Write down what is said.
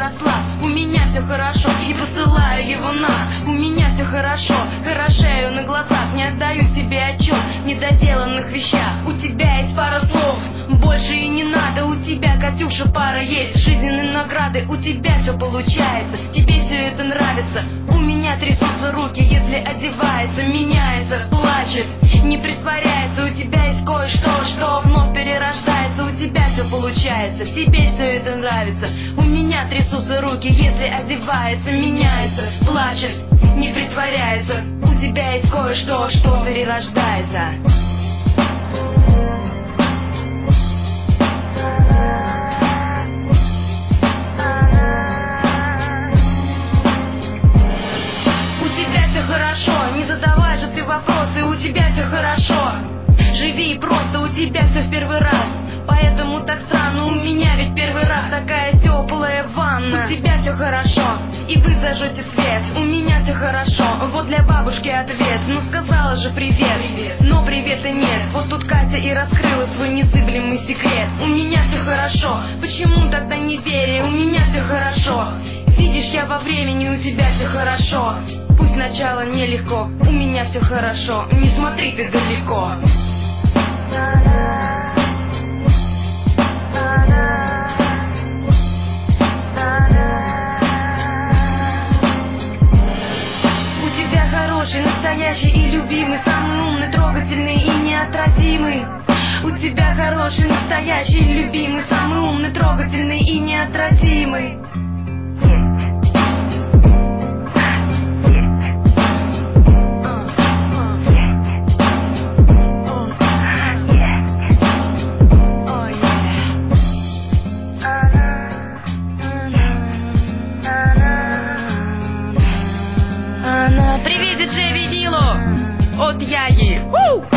росла. У меня все хорошо, и посылаю его на. У меня все хорошо, хорошею на глазах. Не отдаю себе отчет в недоделанных вещах. У тебя есть пара слов, больше и не надо. У тебя, Катюша, пара есть жизненные награды. У тебя все получается, тебе все это нравится. У меня трясутся руки, если одевается, меняется, плачет, не притворяется. У тебя есть кое-что, что вновь перерождается. У тебя все получается, тебе все это нравится. У меня трясутся руки, если одевается, меняется, плачет, не притворяется. У тебя есть кое-что, что перерождается. Хорошо, не задавай же ты вопросы, у тебя все хорошо. Живи просто, у тебя все в первый раз. Поэтому так странно, у меня ведь первый раз такая теплая ванна. У тебя все хорошо, и вы зажжете свет. У меня все хорошо, вот для бабушки ответ. Ну сказала же привет, но привета нет. Вот тут Катя и раскрыла свой незыблемый секрет. У меня все хорошо, почему тогда не веришь? У меня все хорошо, видишь, я во времени, у тебя все хорошо. Пусть сначала нелегко, у меня все хорошо, не смотри ты далеко. У тебя хороший, настоящий и любимый, самый умный, трогательный и неотразимый. У тебя хороший, настоящий и любимый, самый умный, трогательный и неотразимый. Привет, диджей Винило от Яги.